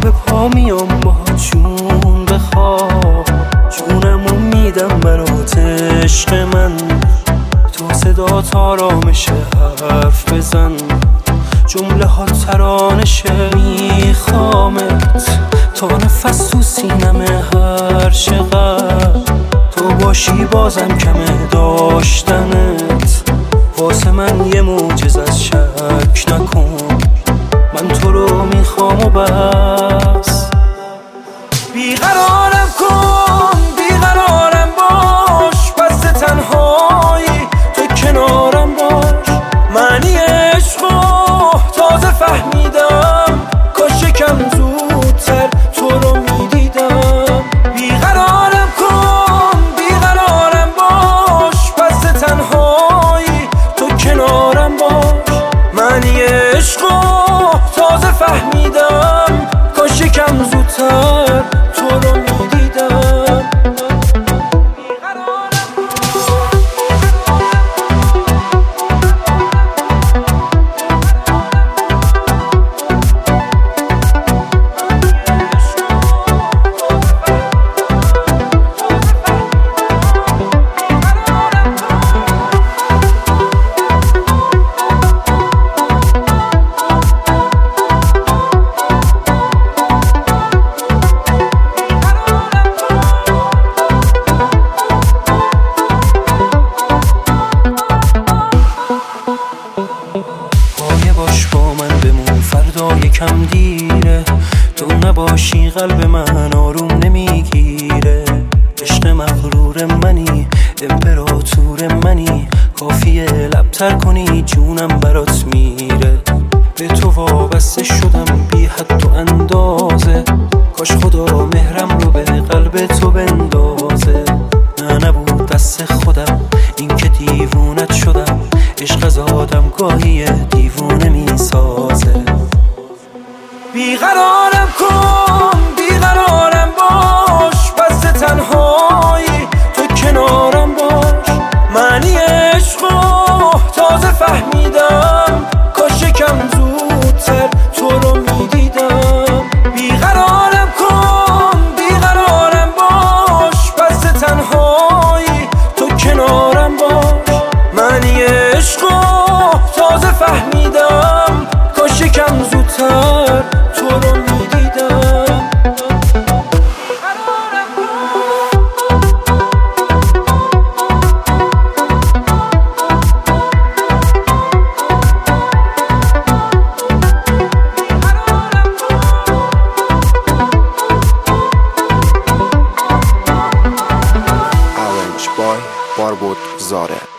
به پا میام با جون بخواه، جونمو میدم برات عشق من. تو صدا آرامشه حرف بزن، جمله ها ترانشه. میخوامت تا نفس تو سینمه هر چقدر تو باشی بازم کمه داشتنت. واسه من یه معجزه از شک نکن، من تو رو میخوام و بس. بیقرارم کن بیقرارم باش، بس تنهایی تو کنارم باش. معنی عشقو تازه فهمیدم، کاش یکم زودتر تو رو میدیدم. بیقرارم کن بیقرارم باش، بس تنهایی تو کنارم باش. معنی عشقو تازه فهمیدم، کاش یکم زودتر تو رو میدیدم. باش با من بمون فردا یکم دیره، تو نباشی قلب من آروم نمیگیره. عشق مغرور منی امپراتور منی، کافیه لبتر کنی جونم برات میره. به تو وابسته شدم بی حد و اندازه، کاش خدا مهرم رو به قلب تو بندازه. نه نبود دست خودم این که دیوونت شدم، عشق از آدم گاهی دیوونه میسازه. بیقرارم کن بیقرارم باش، بس تنهایی تو کنارم باش. معنی عشقو تازه فهمیدم، کاش یکم زودتر تو رو میدیدم. بیقرارم کن بیقرارم باش، بس تنهایی تو کنارم باش. معنی عشقو تازه فهمیدم، کاش یکم زودتر تو رو میدیدم. Arrange by Barbot Zare.